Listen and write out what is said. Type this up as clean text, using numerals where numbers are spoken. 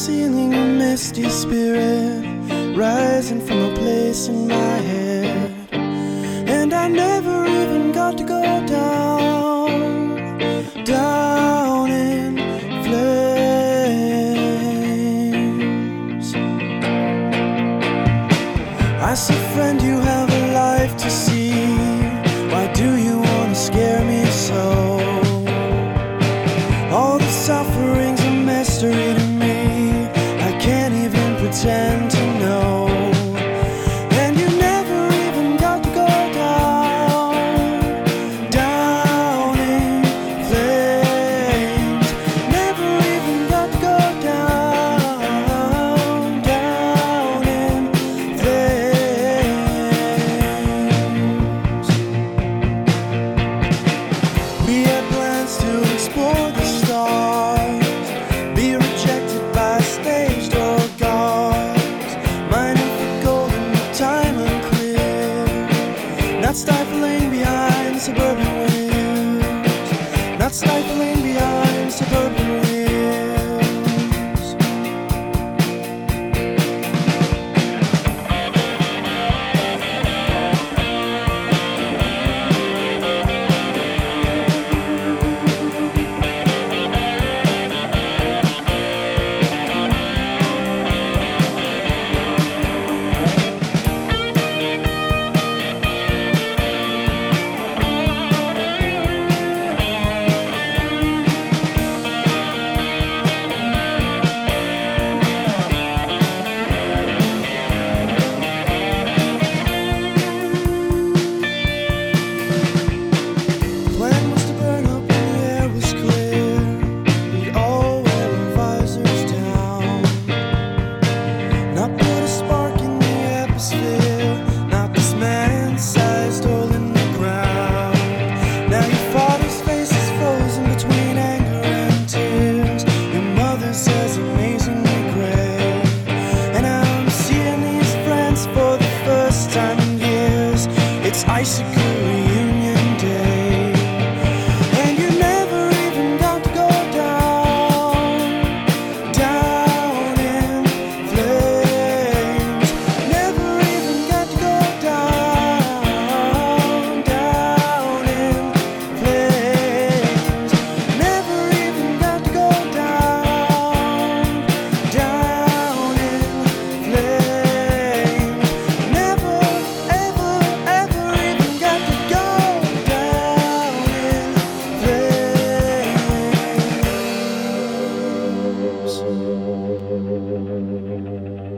ceiling, a misty spirit rising from a place in my head. And I never even got to go down in flames. I said, friend, you have a life to see. Why do you want to scare me so? All the suffering's a mystery to me. I can't even pretend to know. And you never even got to go down in flames. Never even got to go down in flames. We had plans to explore the stars, be rejected by stage door guards, mining for gold in the time unclear, not stifling behind suburban wheels, not stifling behind suburban wheels. It's icicle reunion day, and you never even got to go down in flames. Never even got to go down in flames. Never even got to go down in flames. Never, ever, ever even got to go down in flames.